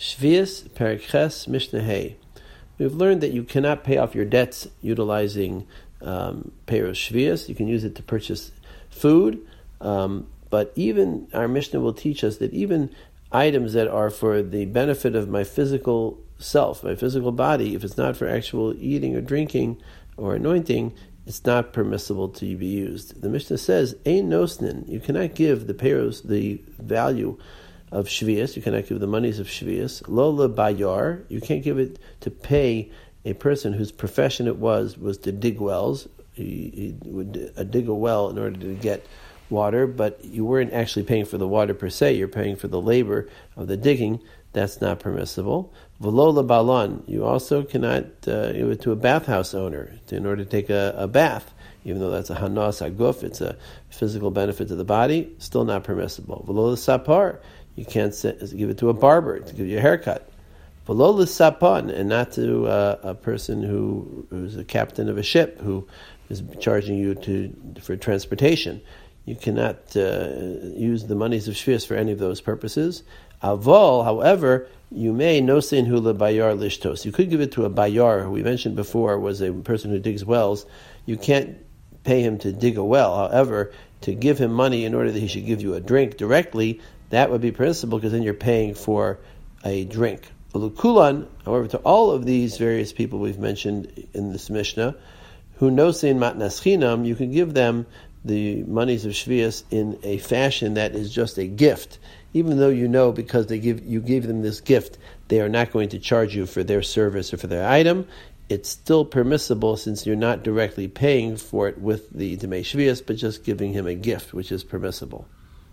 Shvius Perikhes Mishnah Hey. We've learned that you cannot pay off your debts utilizing Peros Shvius. You can use it to purchase food, but even our Mishnah will teach us that even items that are for the benefit of my physical self, my physical body, if it's not for actual eating or drinking or anointing, it's not permissible to be used. The Mishnah says, Ein nosnin, you cannot give the Peros the value of Shvius, you cannot give the monies of Shvius. Lola bayar, you can't give it to pay a person whose profession it was to dig wells. He would dig a well in order to get water, but you weren't actually paying for the water per se, you're paying for the labor of the digging. That's not permissible. V'lola balon, you also cannot give it to a bathhouse owner in order to take a bath, even though that's a hanas aguf, it's a physical benefit to the body, still not permissible. V'lola sapar, you can't give it to a barber to give you a haircut. V'lola sapan, and not to a person who's a captain of a ship who is charging you for transportation. You cannot use the monies of Shvius for any of those purposes. Avol, however, you may nosein hula bayar lishtos. You could give it to a bayar, who we mentioned before was a person who digs wells. You can't pay him to dig a well. However, to give him money in order that he should give you a drink directly, that would be permissible because then you're paying for a drink. Ulukulan, however, to all of these various people we've mentioned in this Mishnah, who nosein matnas chinam, you can give them the monies of Shvius in a fashion that is just a gift. Even though you know because you gave them this gift, they are not going to charge you for their service or for their item, it's still permissible since you're not directly paying for it with the Demei Shvius, but just giving him a gift, which is permissible.